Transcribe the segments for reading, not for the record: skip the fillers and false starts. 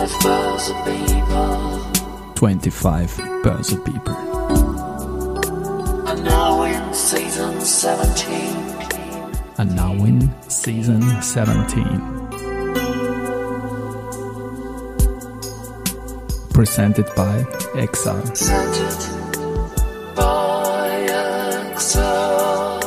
25 Börse People. And now in season 17. And now in season 17. Presented by Exile. Presented by Exile.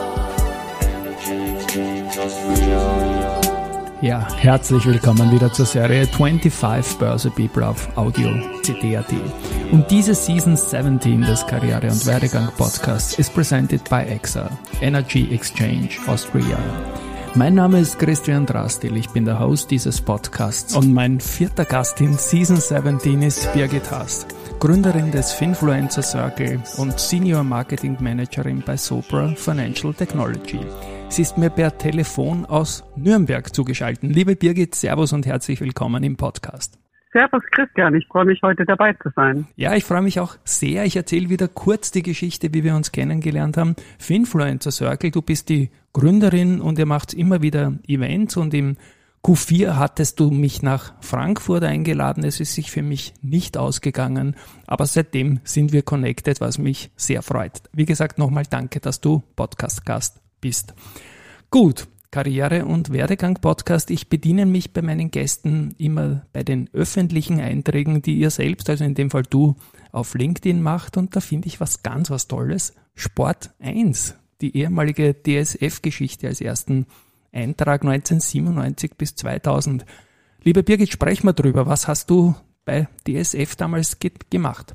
Ja, herzlich willkommen wieder zur Serie 25 Börse People auf Audio CD.at. Und diese Season 17 des Karriere- und Werdegang-Podcasts ist presented by Exile, Energy Exchange Austria. Mein Name ist Christian Drastil, ich bin der Host dieses Podcasts und mein vierter Gast in Season 17 ist Birgit Haas, Gründerin des Finfluencer Circle und Senior Marketing Managerin bei Sopra Financial Technology. Sie ist mir per Telefon aus Nürnberg zugeschaltet. Liebe Birgit, Servus und herzlich willkommen im Podcast. Servus Christian, ich freue mich heute dabei zu sein. Ja, ich freue mich auch sehr. Ich erzähle wieder kurz die Geschichte, wie wir uns kennengelernt haben. Finfluencer Circle, du bist die Gründerin und ihr macht immer wieder Events und im Q4 hattest du mich nach Frankfurt eingeladen. Es ist sich für mich nicht ausgegangen, aber seitdem sind wir connected, was mich sehr freut. Wie gesagt, nochmal danke, dass du Podcast-Gast bist. Gut, Karriere- und Werdegang-Podcast. Ich bediene mich bei meinen Gästen immer bei den öffentlichen Einträgen, die ihr selbst, also in dem Fall du, auf LinkedIn macht. Und da finde ich was Tolles. Sport 1, die ehemalige DSF-Geschichte als ersten Eintrag 1997 bis 2000. Liebe Birgit, sprech mal drüber. Was hast du bei DSF damals gemacht?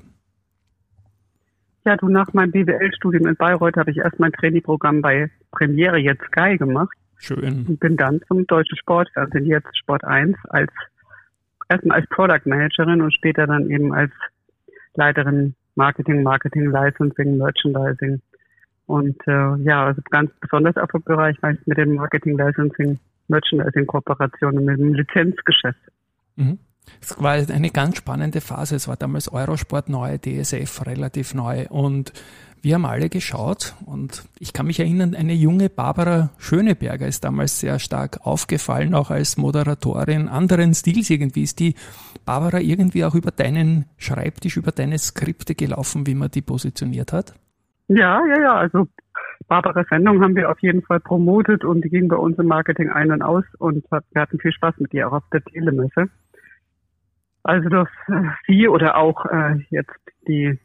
Ja, nach meinem BWL-Studium in Bayreuth habe ich erst mein Trainingprogramm bei Premiere, jetzt Sky, gemacht. Schön. Und bin dann zum Deutschen Sportfernsehen, jetzt Sport 1, erstmal als Product Managerin und später dann eben als Leiterin Marketing, Licensing, Merchandising. Und also ganz besonders auf dem Bereich war ich mit dem Marketing, Licensing, Merchandising-Kooperationen, mit dem Lizenzgeschäft. Mhm. Es war eine ganz spannende Phase. Es war damals Eurosport neu, DSF relativ neu und wir haben alle geschaut und ich kann mich erinnern, eine junge Barbara Schöneberger ist damals sehr stark aufgefallen, auch als Moderatorin anderen Stils irgendwie. Ist die Barbara irgendwie auch über deinen Schreibtisch, über deine Skripte gelaufen, wie man die positioniert hat? Ja, also Barbaras Sendung haben wir auf jeden Fall promotet und die ging bei uns im Marketing ein und aus und wir hatten viel Spaß mit ihr auch auf der Telemesse. Also dass sie oder auch jetzt die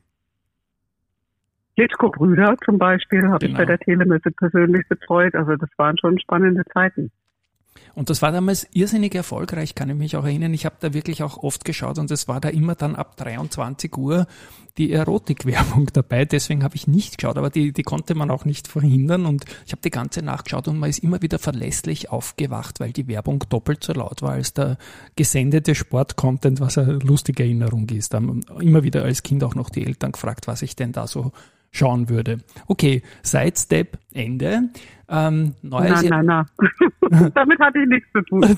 Klitschko-Brüder zum Beispiel habe ich bei der Telemesse persönlich betreut. Also das waren schon spannende Zeiten. Und das war damals irrsinnig erfolgreich, kann ich mich auch erinnern. Ich habe da wirklich auch oft geschaut und es war da immer dann ab 23 Uhr die Erotikwerbung dabei. Deswegen habe ich nicht geschaut, aber die konnte man auch nicht verhindern und ich habe die ganze Nacht geschaut und man ist immer wieder verlässlich aufgewacht, weil die Werbung doppelt so laut war als der gesendete Sport-Content, was eine lustige Erinnerung ist. Da haben immer wieder als Kind auch noch die Eltern gefragt, was ich denn da so schauen würde. Okay, Sidestep, Ende. Nein. Damit hatte ich nichts zu tun.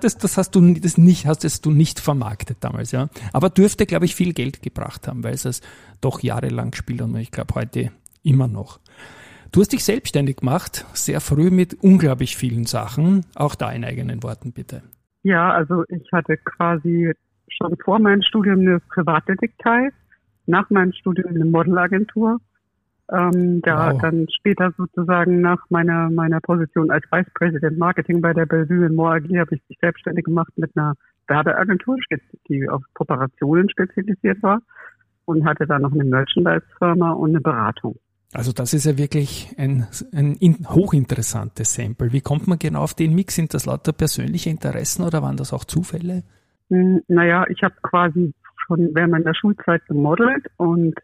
Hast du nicht vermarktet damals, ja. Aber dürfte, glaube ich, viel Geld gebracht haben, weil es doch jahrelang gespielt und ich glaube heute immer noch. Du hast dich selbstständig gemacht, sehr früh mit unglaublich vielen Sachen. Auch da in eigenen Worten, bitte. Ja, also ich hatte quasi schon vor meinem Studium eine Privatdetektei, nach meinem Studium eine Modelagentur. Dann später sozusagen nach meiner Position als Vice President Marketing bei der Bellevue in Moore AG habe ich mich selbstständig gemacht mit einer Werbeagentur, die auf Kooperationen spezialisiert war und hatte dann noch eine Merchandise-Firma und eine Beratung. Also das ist ja wirklich ein hochinteressantes Sample. Wie kommt man genau auf den Mix? Sind das lauter persönliche Interessen oder waren das auch Zufälle? Naja, ich habe quasi schon während meiner Schulzeit gemodelt und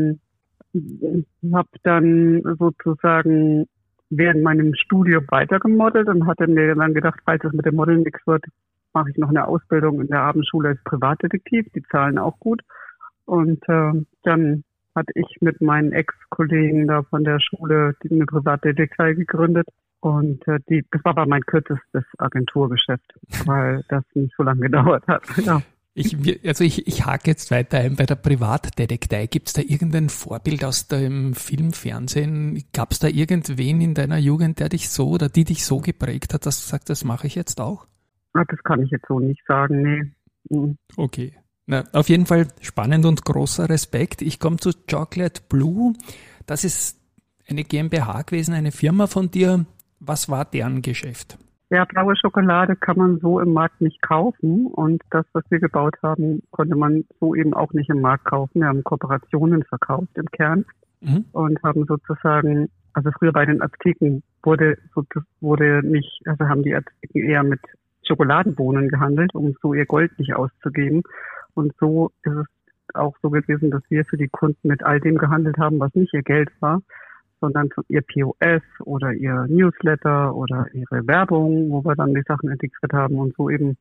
habe dann sozusagen während meinem Studium weitergemodelt und hatte mir dann gedacht, falls es mit dem Modeln nichts wird, mache ich noch eine Ausbildung in der Abendschule als Privatdetektiv. Die zahlen auch gut. Und dann hatte ich mit meinen Ex-Kollegen da von der Schule eine Privatdetektei gegründet. Und das war aber mein kürzestes Agenturgeschäft, weil das nicht so lange gedauert hat. Ja. Ich hake jetzt weiter ein bei der Privatdetektei. Gibt es da irgendein Vorbild aus dem Film, Fernsehen? Gab es da irgendwen in deiner Jugend, der dich so oder die dich so geprägt hat, dass du sagst, das mache ich jetzt auch? Das kann ich jetzt so nicht sagen, nee. Okay. Na, auf jeden Fall spannend und großer Respekt. Ich komme zu Chocolate Blue. Das ist eine GmbH gewesen, eine Firma von dir. Was war deren Geschäft? Ja, blaue Schokolade kann man so im Markt nicht kaufen und das, was wir gebaut haben, konnte man so eben auch nicht im Markt kaufen. Wir haben Kooperationen verkauft im Kern und haben sozusagen, also früher bei den Azteken haben die Azteken eher mit Schokoladenbohnen gehandelt, um so ihr Gold nicht auszugeben. Und so ist es auch so gewesen, dass wir für die Kunden mit all dem gehandelt haben, was nicht ihr Geld war, sondern ihr POS oder ihr Newsletter oder ihre Werbung, wo wir dann die Sachen integriert haben und so eben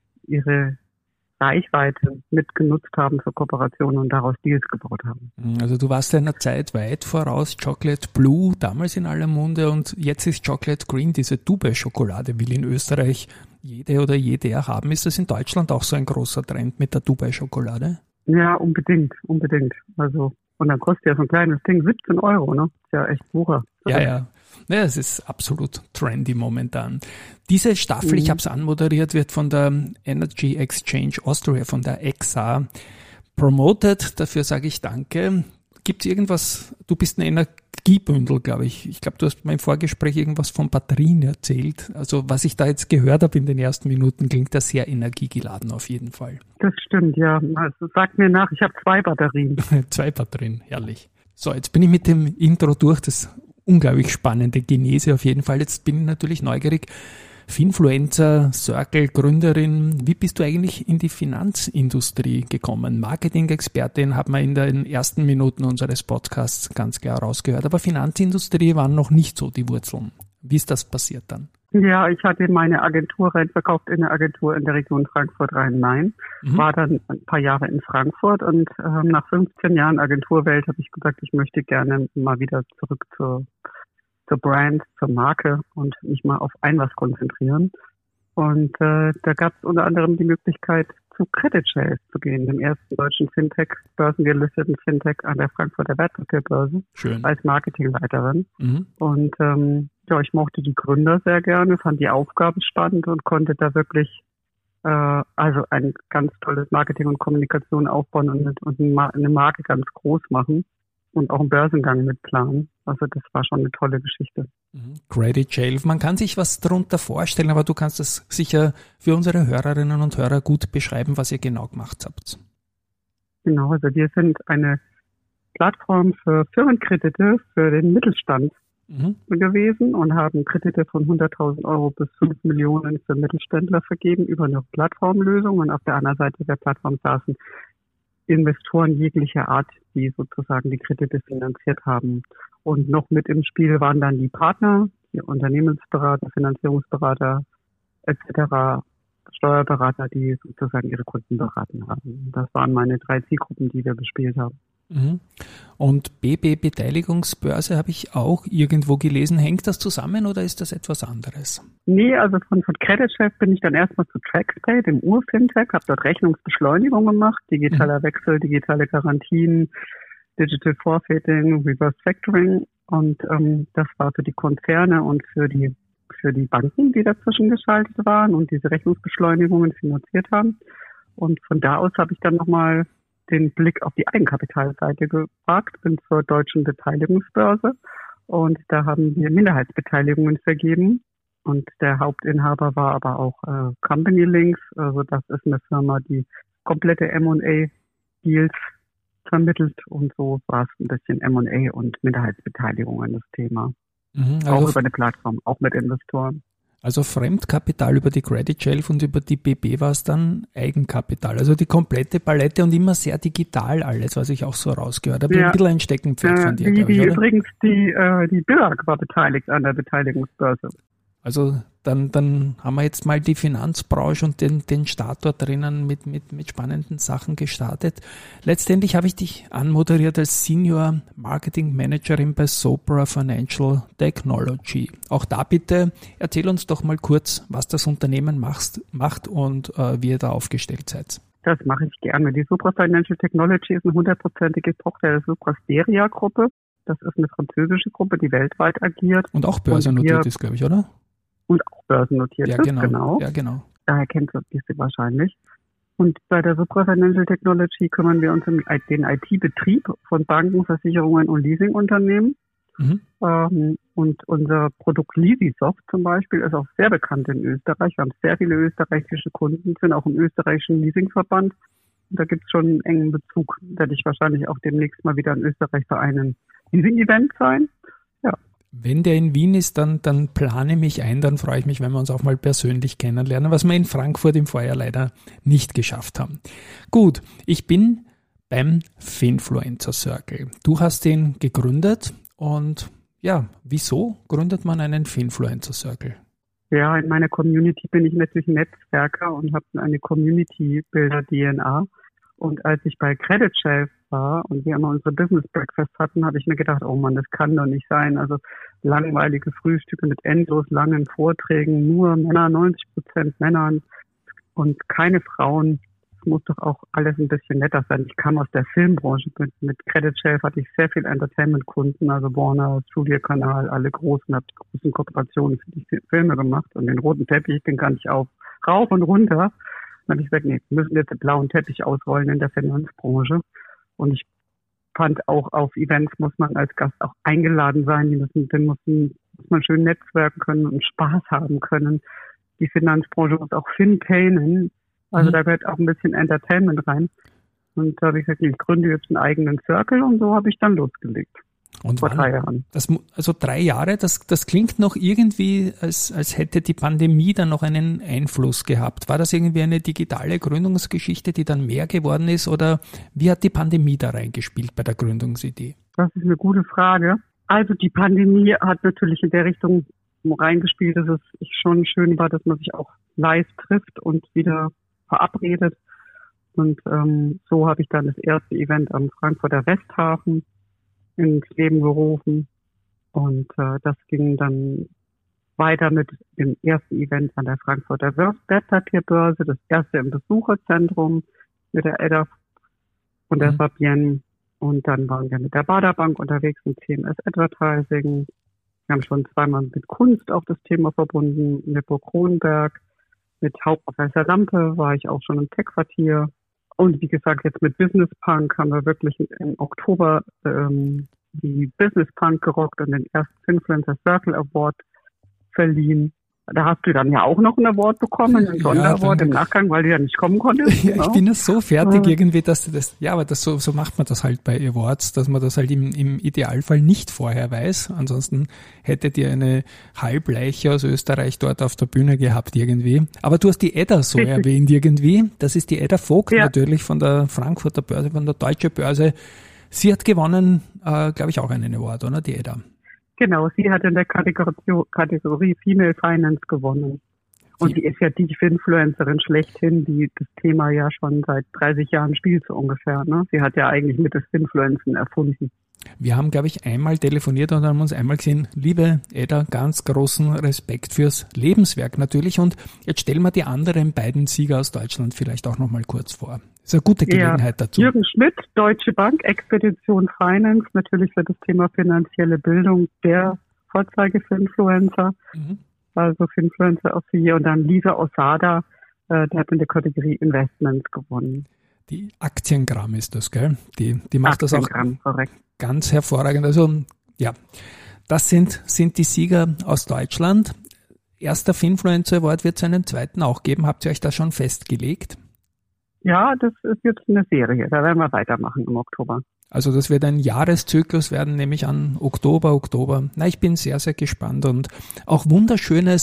ihre Reichweite mitgenutzt haben für Kooperationen und daraus Deals gebaut haben. Also du warst deiner Zeit weit voraus. Chocolate Blue, damals in aller Munde, und jetzt ist Chocolate Green, diese Dubai-Schokolade, will in Österreich jede oder jeder haben. Ist das in Deutschland auch so ein großer Trend mit der Dubai-Schokolade? Ja, unbedingt. Also, und dann kostet ja so ein kleines Ding 17 €, ne? Ist ja echt Wucher. Ja, es ist absolut trendy momentan. Diese Staffel, ich habe es anmoderiert, wird von der Energy Exchange Austria, von der EXA, promoted. Dafür sage ich danke. Gibt es irgendwas, du bist ein Energiebündel, glaube ich. Ich glaube, du hast mir im Vorgespräch irgendwas von Batterien erzählt. Also was ich da jetzt gehört habe in den ersten Minuten, klingt das sehr energiegeladen auf jeden Fall. Das stimmt, ja. Also sag mir nach, ich habe 2 Batterien. 2 Batterien, herrlich. So, jetzt bin ich mit dem Intro durch, das unglaublich spannende Genese auf jeden Fall. Jetzt bin ich natürlich neugierig. Finfluencer, Circle, Gründerin, wie bist du eigentlich in die Finanzindustrie gekommen? Marketing-Expertin hat man in den ersten Minuten unseres Podcasts ganz klar rausgehört, aber Finanzindustrie waren noch nicht so die Wurzeln. Wie ist das passiert dann? Ja, ich hatte meine Agentur reinverkauft in eine Agentur in der Region Frankfurt-Rhein-Main, war dann ein paar Jahre in Frankfurt und nach 15 Jahren Agenturwelt habe ich gesagt, ich möchte gerne mal wieder zurück zur Brand, zur Marke und mich mal auf ein was konzentrieren. Und da gab es unter anderem die Möglichkeit, zu Credit Shelf zu gehen, dem ersten deutschen Fintech, börsengelisteten Fintech an der Frankfurter Wertpapierbörse. Schön. Als Marketingleiterin. Und ich mochte die Gründer sehr gerne, fand die Aufgaben spannend und konnte da wirklich ein ganz tolles Marketing und Kommunikation aufbauen und eine Marke ganz groß machen und auch einen Börsengang mitplanen. Also das war schon eine tolle Geschichte. Credit Shelf. Man kann sich was darunter vorstellen, aber du kannst das sicher für unsere Hörerinnen und Hörer gut beschreiben, was ihr genau gemacht habt. Genau, also wir sind eine Plattform für Firmenkredite für den Mittelstand gewesen und haben Kredite von 100.000 € bis 5 Millionen für Mittelständler vergeben über eine Plattformlösung. Und auf der anderen Seite der Plattform saßen Investoren jeglicher Art, die sozusagen die Kredite finanziert haben. Und noch mit im Spiel waren dann die Partner, die Unternehmensberater, Finanzierungsberater etc., Steuerberater, die sozusagen ihre Kunden beraten haben. Das waren meine 3 Zielgruppen, die wir bespielt haben. Und BB Beteiligungsbörse habe ich auch irgendwo gelesen. Hängt das zusammen oder ist das etwas anderes? Nee, also von Credit Shelf bin ich dann erstmal zu TraxPay, dem Ur-Fintech, habe dort Rechnungsbeschleunigung gemacht, digitaler Wechsel, digitale Garantien, Digital Forfeiting, Reverse Factoring und das war für die Konzerne und für die Banken, die dazwischen geschaltet waren und diese Rechnungsbeschleunigungen finanziert haben. Und von da aus habe ich dann nochmal den Blick auf die Eigenkapitalseite gewagt, bin zur Deutschen Beteiligungsbörse und da haben wir Minderheitsbeteiligungen vergeben und der Hauptinhaber war aber auch Company Links, also das ist eine Firma, die komplette M&A-Deals vermittelt und so war es ein bisschen M&A und Minderheitsbeteiligungen das Thema. Also auch über eine Plattform, auch mit Investoren. Also Fremdkapital über die Credit Shelf und über die BB war es dann Eigenkapital. Also die komplette Palette und immer sehr digital alles, was ich auch so rausgehört habe. Ja. Ein bisschen ein Steckenpferd von dir, glaube ich, oder? Übrigens, die BILAG war beteiligt an der Beteiligungsbörse. Also dann haben wir jetzt mal die Finanzbranche und den Start dort drinnen mit spannenden Sachen gestartet. Letztendlich habe ich dich anmoderiert als Senior Marketing Managerin bei Sopra Financial Technology. Auch da bitte erzähl uns doch mal kurz, was das Unternehmen macht und wie ihr da aufgestellt seid. Das mache ich gerne. Die Sopra Financial Technology ist eine 100%ige Tochter der Sopra Steria Gruppe. Das ist eine französische Gruppe, die weltweit agiert. Und auch börsennotiert ist, glaube ich, oder? Und auch börsennotiert ja, ist, genau. genau. Ja, genau. Daher kennst du diese wahrscheinlich. Und bei der Supra Financial Technology kümmern wir uns um den IT-Betrieb von Banken, Versicherungen und Leasingunternehmen. Und unser Produkt Leasisoft zum Beispiel ist auch sehr bekannt in Österreich. Wir haben sehr viele österreichische Kunden, sind auch im österreichischen Leasingverband. Und da gibt es schon einen engen Bezug. Werde ich wahrscheinlich auch demnächst mal wieder in Österreich bei einem Leasing-Event sein. Ja. Wenn der in Wien ist, dann plane mich ein, dann freue ich mich, wenn wir uns auch mal persönlich kennenlernen, was wir in Frankfurt im Vorjahr leider nicht geschafft haben. Gut, ich bin beim Finfluencer Circle. Du hast den gegründet und ja, wieso gründet man einen Finfluencer Circle? Ja, in meiner Community bin ich natürlich Netzwerker und habe eine Community-Builder-DNA. Und als ich bei Credit Shelf war und wir immer unsere Business Breakfast hatten, habe ich mir gedacht, oh Mann, das kann doch nicht sein. Also langweilige Frühstücke mit endlos langen Vorträgen, nur Männer, 90% Männern und keine Frauen. Es muss doch auch alles ein bisschen netter sein. Ich kam aus der Filmbranche. Mit Credit Shelf hatte ich sehr viel Entertainment-Kunden, also Warner, Studio-Kanal, alle großen, habe großen Kooperationen für die Filme gemacht. Und den roten Teppich, den kann ich auch rauf und runter. Dann habe ich gesagt, nee, wir müssen jetzt den blauen Teppich ausrollen in der Finanzbranche. Und ich fand auch, auf Events muss man als Gast auch eingeladen sein. Muss man schön netzwerken können und Spaß haben können. Die Finanzbranche muss auch fintainen. Also da gehört auch ein bisschen Entertainment rein. Und da habe ich gesagt, ich gründe jetzt einen eigenen Circle und so habe ich dann losgelegt. Und vor 3 Jahren. Also 3 Jahre, das klingt noch irgendwie, als hätte die Pandemie dann noch einen Einfluss gehabt. War das irgendwie eine digitale Gründungsgeschichte, die dann mehr geworden ist, oder wie hat die Pandemie da reingespielt bei der Gründungsidee? Das ist eine gute Frage. Also die Pandemie hat natürlich in der Richtung reingespielt, dass es schon schön war, dass man sich auch live trifft und wieder verabredet. Und so habe ich dann das erste Event am Frankfurter Westhafen ins Leben gerufen. Und das ging dann weiter mit dem ersten Event an der Frankfurter Wertpapierbörse, das erste im Besucherzentrum mit der Edda und der Fabienne. Und dann waren wir mit der Baderbank unterwegs im CMS Advertising. Wir haben schon 2-mal mit Kunst auch das Thema verbunden, mit Burg Kronberg. Mit Hauptprofessor Lampe war ich auch schon im Tech-Quartier. Und wie gesagt, jetzt mit Business Punk haben wir wirklich im Oktober die Business Punk gerockt und den ersten Finfluencer Circle Award verliehen. Da hast du dann ja auch noch einen Award bekommen, einen Sonderaward im Nachgang, weil du ja nicht kommen konntest. Ja, ich bin jetzt so fertig irgendwie, dass das, ja, aber das so macht man das halt bei Awards, dass man das halt im Idealfall nicht vorher weiß. Ansonsten hättet ihr eine Halbleiche aus Österreich dort auf der Bühne gehabt irgendwie. Aber du hast die Edda so erwähnt irgendwie. Das ist die Edda Vogt natürlich von der Frankfurter Börse, von der Deutschen Börse. Sie hat gewonnen, glaube ich, auch einen Award, oder? Die Edda. Genau, sie hat in der Kategorie Female Finance gewonnen. Und die ist ja die Finfluencerin schlechthin, die das Thema ja schon seit 30 Jahren spielt, so ungefähr. Ne? Sie hat ja eigentlich mit das Finfluencen erfunden. Wir haben, glaube ich, einmal telefoniert und haben uns einmal gesehen. Liebe Edda, ganz großen Respekt fürs Lebenswerk natürlich. Und jetzt stellen wir die anderen beiden Sieger aus Deutschland vielleicht auch noch mal kurz vor. Das ist eine gute Gelegenheit dazu. Jürgen Schmidt, Deutsche Bank, Expedition Finance, natürlich für das Thema finanzielle Bildung der Vorzeige-Finfluencer, also Finfluencer of the Year. Und dann Lisa Osada, der hat in der Kategorie Investments gewonnen. Die Aktiengramm ist das, gell? Die macht das auch korrekt. Ganz hervorragend. Also ja, das sind die Sieger aus Deutschland. Erster Finfluencer Award wird es einen zweiten auch geben. Habt ihr euch da schon festgelegt? Ja, das ist jetzt eine Serie. Da werden wir weitermachen im Oktober. Also das wird ein Jahreszyklus werden, nehme ich an, Oktober. Na, ich bin sehr, sehr gespannt und auch wunderschöne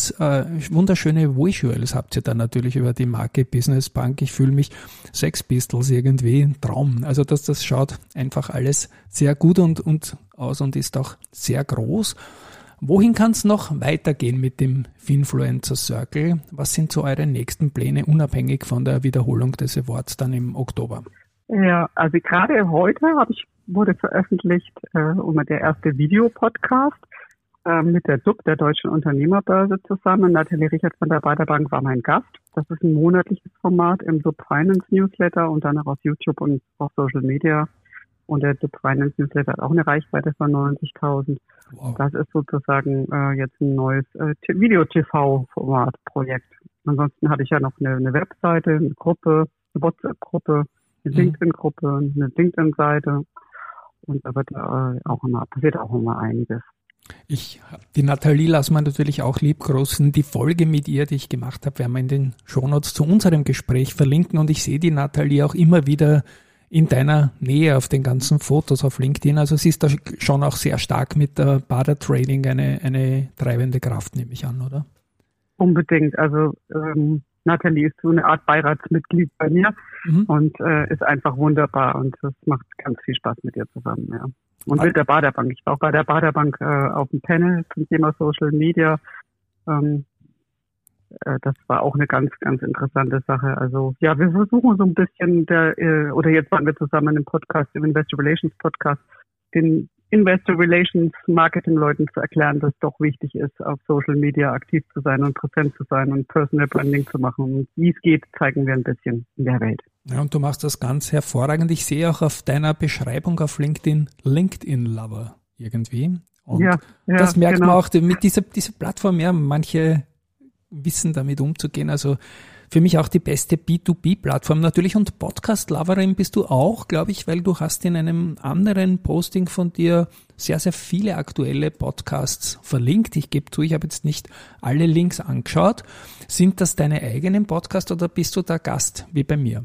Visuals habt ihr dann natürlich über die Marke Business Bank. Ich fühle mich Sex Pistols irgendwie ein Traum. Also das schaut einfach alles sehr gut und aus und ist auch sehr groß. Wohin kann es noch weitergehen mit dem Finfluencer Circle? Was sind so eure nächsten Pläne, unabhängig von der Wiederholung des Awards dann im Oktober? Ja, also gerade heute wurde veröffentlicht der erste Videopodcast mit der DUB, der Deutschen Unternehmerbörse, zusammen. Nathalie Richert von der Baderbank war mein Gast. Das ist ein monatliches Format im DUB Finance Newsletter und dann auch auf YouTube und auf Social Media. Und der DUB Finance Newsletter hat auch eine Reichweite von 90.000. Wow. Das ist sozusagen jetzt ein neues Video-TV-Format-Projekt. Ansonsten habe ich ja noch eine Webseite, eine Gruppe, eine WhatsApp-Gruppe, eine LinkedIn-Gruppe, eine LinkedIn-Seite und da passiert auch immer einiges. Die Nathalie lassen wir natürlich auch liebgroßen. Die Folge mit ihr, die ich gemacht habe, werden wir in den Shownotes zu unserem Gespräch verlinken und ich sehe die Nathalie auch immer wieder in deiner Nähe auf den ganzen Fotos auf LinkedIn. Also sie ist da schon auch sehr stark mit der Bader Trading eine treibende Kraft, nehme ich an, oder? Unbedingt. Also Nathalie ist so eine Art Beiratsmitglied bei mir und ist einfach wunderbar und das macht ganz viel Spaß mit ihr zusammen, ja. Und mit der Baderbank. Ich war auch bei der Baderbank auf dem Panel zum Thema Social Media. Das war auch eine ganz, ganz interessante Sache. Also ja, wir versuchen so ein bisschen oder jetzt waren wir zusammen im Podcast, im Investor Relations Podcast, den Investor Relations Marketing Leuten zu erklären, dass es doch wichtig ist, auf Social Media aktiv zu sein und präsent zu sein und Personal Branding zu machen. Und wie es geht, zeigen wir ein bisschen in der Welt. Ja, und du machst das ganz hervorragend. Ich sehe auch auf deiner Beschreibung auf LinkedIn Lover irgendwie. Und ja, das merkt genau. man auch mit dieser Plattform, ja, manche wissen damit umzugehen. Also für mich auch die beste B2B-Plattform natürlich und Podcast-Loverin bist du auch, glaube ich, weil du hast in einem anderen Posting von dir sehr, sehr viele aktuelle Podcasts verlinkt. Ich gebe zu, ich habe jetzt nicht alle Links angeschaut. Sind das deine eigenen Podcasts oder bist du da Gast wie bei mir?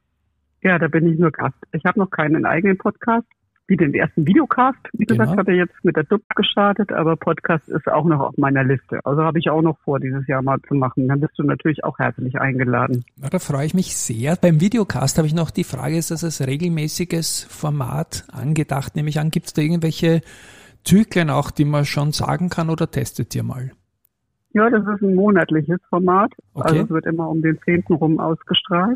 Ja, da bin ich nur Gast. Ich habe noch keinen eigenen Podcast, wie den ersten Videocast. Wie gesagt, habe ich jetzt mit der DUB gestartet, aber Podcast ist auch noch auf meiner Liste. Also habe ich auch noch vor, dieses Jahr mal zu machen. Dann bist du natürlich auch herzlich eingeladen. Ja, da freue ich mich sehr. Beim Videocast habe ich noch die Frage, ist das als regelmäßiges Format angedacht? Nehme ich an, gibt es da irgendwelche Zyklen auch, die man schon sagen kann oder testet ihr mal? Ja, das ist ein monatliches Format. Okay. Also es wird immer um den 10. rum ausgestrahlt.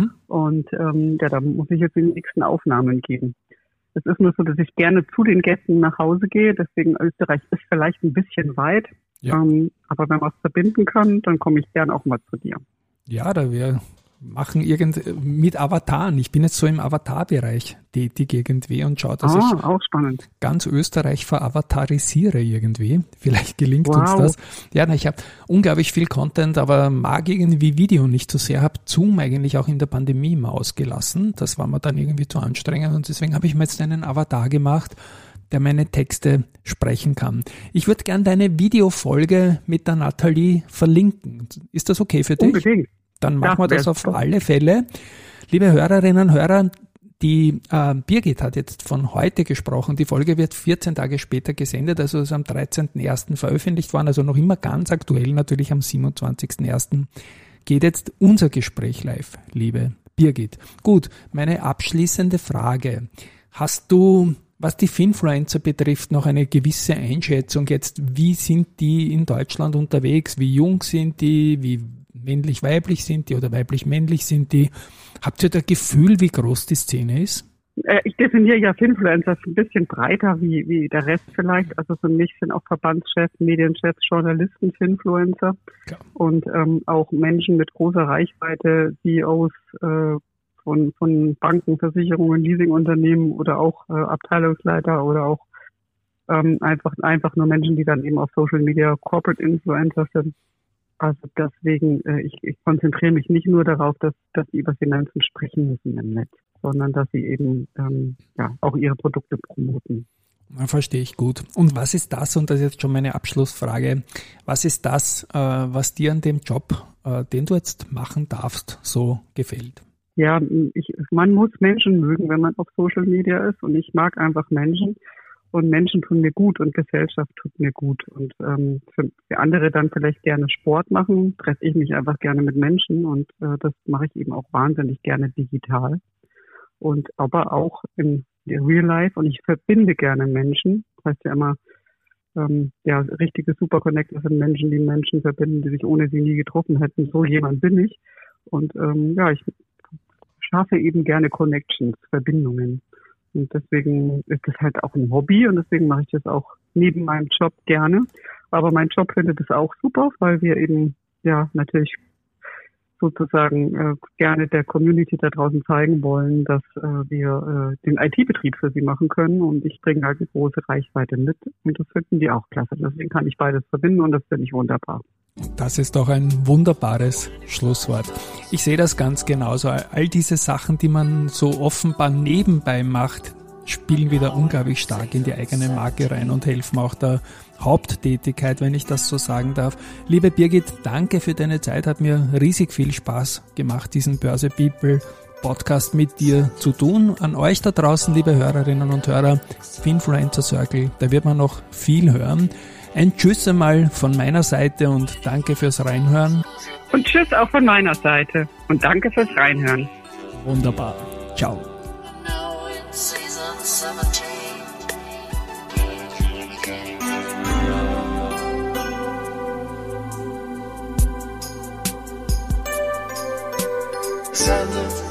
Und da muss ich jetzt die nächsten Aufnahmen geben. Es ist nur so, dass ich gerne zu den Gästen nach Hause gehe. Deswegen Österreich ist vielleicht ein bisschen weit. Ja. Aber wenn man es verbinden kann, dann komme ich gern auch mal zu dir. Ja, wir machen mit Avataren. Ich bin jetzt so im Avatar-Bereich tätig irgendwie und schaue, dass ich auch spannend. ganz Österreich veravatarisiere irgendwie. Vielleicht gelingt uns das. Ja, ich habe unglaublich viel Content, aber mag irgendwie Video nicht so sehr. Habe Zoom eigentlich auch in der Pandemie immer ausgelassen. Das war mir dann irgendwie zu anstrengend und deswegen habe ich mir jetzt einen Avatar gemacht, der meine Texte sprechen kann. Ich würde gern deine Videofolge mit der Nathalie verlinken. Ist das okay für dich? Unbedingt. Dann machen wir das auf alle Fälle. Liebe Hörerinnen und Hörer, die Birgit hat jetzt von heute gesprochen. Die Folge wird 14 Tage später gesendet, also ist am 13.01. veröffentlicht worden, also noch immer ganz aktuell, natürlich am 27.01. geht jetzt unser Gespräch live, liebe Birgit. Gut, meine abschließende Frage. Hast du, was die Finfluencer betrifft, noch eine gewisse Einschätzung jetzt? Wie sind die in Deutschland unterwegs? Wie jung sind die? Wie männlich-weiblich sind die oder weiblich-männlich sind die? Habt ihr da Gefühl, wie groß die Szene ist? Ich definiere ja Finfluencer ein bisschen breiter wie der Rest vielleicht. Also für mich sind auch Verbandschefs, Medienchefs, Journalisten Finfluencer und auch Menschen mit großer Reichweite, CEOs von Banken, Versicherungen, Leasingunternehmen oder auch Abteilungsleiter oder auch einfach nur Menschen, die dann eben auf Social Media Corporate Influencer sind. Also deswegen, ich konzentriere mich nicht nur darauf, dass sie über Finanzen sprechen müssen im Netz, sondern dass sie eben auch ihre Produkte promoten. Verstehe ich gut. Und was ist das, und das ist jetzt schon meine Abschlussfrage, was ist das, was dir an dem Job, den du jetzt machen darfst, so gefällt? Ja, man muss Menschen mögen, wenn man auf Social Media ist, und ich mag einfach Menschen. Und Menschen tun mir gut und Gesellschaft tut mir gut. Und für andere dann vielleicht gerne Sport machen, treffe ich mich einfach gerne mit Menschen und das mache ich eben auch wahnsinnig gerne digital. Und aber auch in Real Life, und ich verbinde gerne Menschen. Das heißt ja immer, richtige Superconnector sind Menschen, die Menschen verbinden, die sich ohne sie nie getroffen hätten. So jemand bin ich. Und ich schaffe eben gerne Connections, Verbindungen. Und deswegen ist das halt auch ein Hobby und deswegen mache ich das auch neben meinem Job gerne. Aber mein Job findet es auch super, weil wir eben natürlich sozusagen gerne der Community da draußen zeigen wollen, dass wir den IT-Betrieb für sie machen können. Und ich bringe halt eine große Reichweite mit und das finden die auch klasse. Deswegen kann ich beides verbinden und das finde ich wunderbar. Das ist doch ein wunderbares Schlusswort. Ich sehe das ganz genauso. All diese Sachen, die man so offenbar nebenbei macht, spielen wieder unglaublich stark in die eigene Marke rein und helfen auch der Haupttätigkeit, wenn ich das so sagen darf. Liebe Birgit, danke für deine Zeit. Hat mir riesig viel Spaß gemacht, diesen Börse People Podcast mit dir zu tun. An euch da draußen, liebe Hörerinnen und Hörer, Finfluencer Circle, da wird man noch viel hören. Ein Tschüss einmal von meiner Seite und danke fürs Reinhören. Und Tschüss auch von meiner Seite und danke fürs Reinhören. Wunderbar. Ciao. Now in season 17. Send